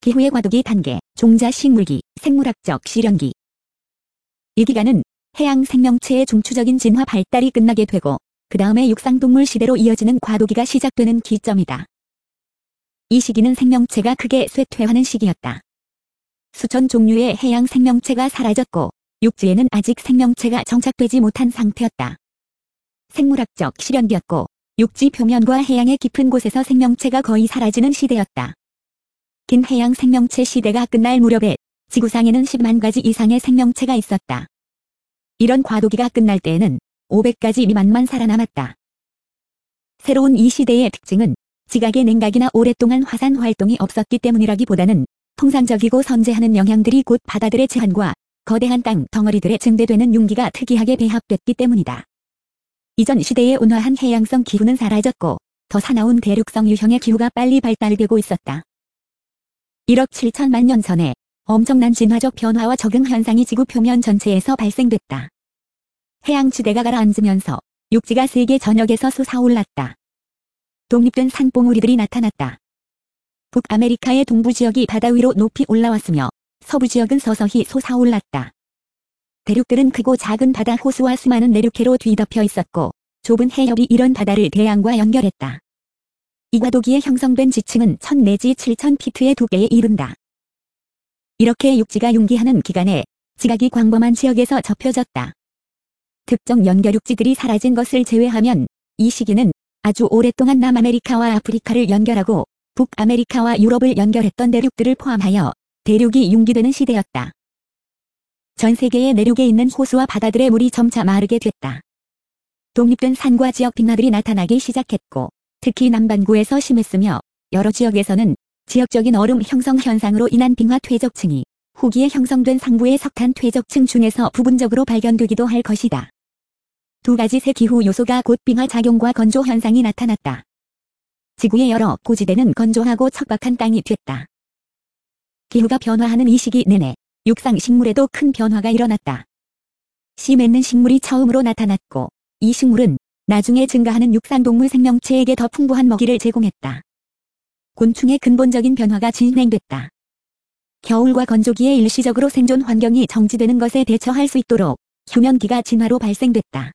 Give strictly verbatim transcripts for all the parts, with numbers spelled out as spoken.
기후의 과도기 단계, 종자식물기, 생물학적 실현기. 이 기간은 해양 생명체의 중추적인 진화 발달이 끝나게 되고 그 다음에 육상동물 시대로 이어지는 과도기가 시작되는 기점이다. 이 시기는 생명체가 크게 쇠퇴하는 시기였다. 수천 종류의 해양 생명체가 사라졌고 육지에는 아직 생명체가 정착되지 못한 상태였다. 생물학적 실현기였고 육지 표면과 해양의 깊은 곳에서 생명체가 거의 사라지는 시대였다. 긴 해양 생명체 시대가 끝날 무렵에 지구상에는 십만 가지 이상의 생명체가 있었다. 이런 과도기가 끝날 때에는 오백 가지 미만만 살아남았다. 새로운 이 시대의 특징은 지각의 냉각이나 오랫동안 화산 활동이 없었기 때문이라기보다는 통상적이고 선재하는 영향들이 곧 바다들의 제한과 거대한 땅 덩어리들의 증대되는 융기가 특이하게 배합됐기 때문이다. 이전 시대의 온화한 해양성 기후는 사라졌고 더 사나운 대륙성 유형의 기후가 빨리 발달되고 있었다. 일억 칠천만 년 전에 엄청난 진화적 변화와 적응 현상이 지구 표면 전체에서 발생됐다. 해양지대가 가라앉으면서 육지가 세계 전역에서 솟아올랐다. 독립된 산봉우리들이 나타났다. 북아메리카의 동부 지역이 바다 위로 높이 올라왔으며 서부 지역은 서서히 솟아올랐다. 대륙들은 크고 작은 바다 호수와 수많은 내륙해로 뒤덮여 있었고 좁은 해협이 이런 바다를 대양과 연결했다. 이 과도기에 형성된 지층은 천 내지 칠천 피트의 두께에 이른다. 이렇게 육지가 융기하는 기간에 지각이 광범한 지역에서 접혀졌다. 특정 연결육지들이 사라진 것을 제외하면 이 시기는 아주 오랫동안 남아메리카와 아프리카를 연결하고 북아메리카와 유럽을 연결했던 대륙들을 포함하여 대륙이 융기되는 시대였다. 전 세계의 내륙에 있는 호수와 바다들의 물이 점차 마르게 됐다. 독립된 산과 지역 빙하들이 나타나기 시작했고 특히 남반구에서 심했으며 여러 지역에서는 지역적인 얼음 형성 현상으로 인한 빙하 퇴적층이 후기에 형성된 상부의 석탄 퇴적층 중에서 부분적으로 발견되기도 할 것이다. 두 가지 새 기후 요소가 곧 빙하 작용과 건조 현상이 나타났다. 지구의 여러 고지대는 건조하고 척박한 땅이 됐다. 기후가 변화하는 이 시기 내내 육상 식물에도 큰 변화가 일어났다. 씨 맺는 식물이 처음으로 나타났고 이 식물은 나중에 증가하는 육상동물 생명체에게 더 풍부한 먹이를 제공했다. 곤충의 근본적인 변화가 진행됐다. 겨울과 건조기에 일시적으로 생존 환경이 정지되는 것에 대처할 수 있도록 휴면기가 진화로 발생됐다.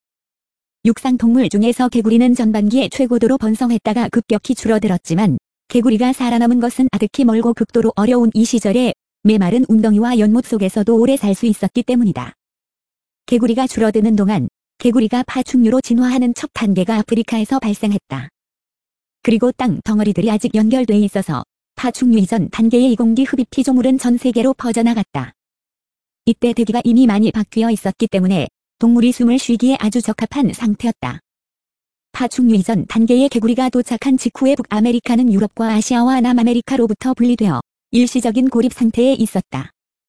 육상동물 중에서 개구리는 전반기에 최고도로 번성했다가 급격히 줄어들었지만 개구리가 살아남은 것은 아득히 멀고 극도로 어려운 이 시절에 메마른 웅덩이와 연못 속에서도 오래 살 수 있었기 때문이다. 개구리가 줄어드는 동안 개구리가 파충류로 진화하는 첫 단계가 아프리카에서 발생했다. 그리고 땅 덩어리들이 아직 연결돼 있어서 파충류 이전 단계의 이공기 흡입 피조물은 전 세계로 퍼져나갔다. 이때 대기가 이미 많이 바뀌어 있었기 때문에 동물이 숨을 쉬기에 아주 적합한 상태였다. 파충류 이전 단계의 개구리가 도착한 직후에 북아메리카는 유럽과 아시아와 남아메리카로부터 분리되어 일시적인 고립 상태에 있었다.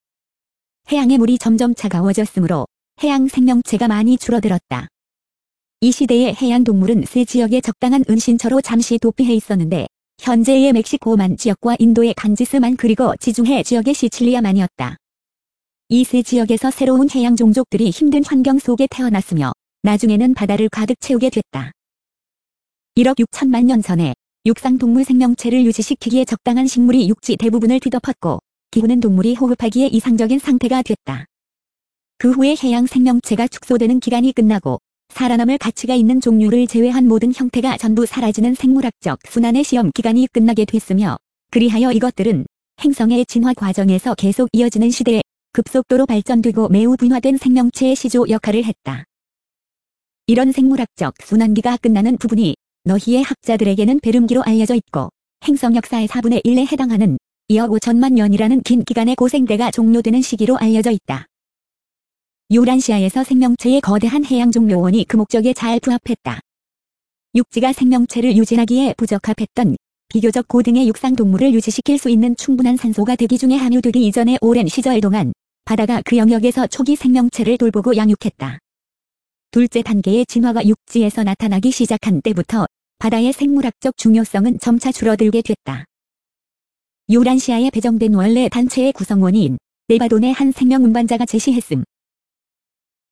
해양의 물이 점점 차가워졌으므로 해양 생명체가 많이 줄어들었다. 이 시대의 해양 동물은 세 지역의 적당한 은신처로 잠시 도피해 있었는데 현재의 멕시코만 지역과 인도의 간지스만 그리고 지중해 지역의 시칠리아만이었다. 이 세 지역에서 새로운 해양 종족들이 힘든 환경 속에 태어났으며 나중에는 바다를 가득 채우게 됐다. 일억 육천만 년 전에 육상동물 생명체를 유지시키기에 적당한 식물이 육지 대부분을 뒤덮었고 기후는 동물이 호흡하기에 이상적인 상태가 됐다. 그 후에 해양 생명체가 축소되는 기간이 끝나고 살아남을 가치가 있는 종류를 제외한 모든 형태가 전부 사라지는 생물학적 순환의 시험 기간이 끝나게 됐으며 그리하여 이것들은 행성의 진화 과정에서 계속 이어지는 시대에 급속도로 발전되고 매우 분화된 생명체의 시조 역할을 했다. 이런 생물학적 순환기가 끝나는 부분이 너희의 학자들에게는 배름기로 알려져 있고 행성 역사의 사분의 일에 해당하는 이억 오천만 년이라는 긴 기간의 고생대가 종료되는 시기로 알려져 있다. 유란시아에서 생명체의 거대한 해양 종묘원이 그 목적에 잘 부합했다. 육지가 생명체를 유지하기에 부적합했던 비교적 고등의 육상동물을 유지시킬 수 있는 충분한 산소가 대기 중에 함유되기 이전의 오랜 시절 동안 바다가 그 영역에서 초기 생명체를 돌보고 양육했다. 둘째 단계의 진화가 육지에서 나타나기 시작한 때부터 바다의 생물학적 중요성은 점차 줄어들게 됐다. 유란시아에 배정된 원래 단체의 구성원인 네바돈의 한 생명 운반자가 제시했음.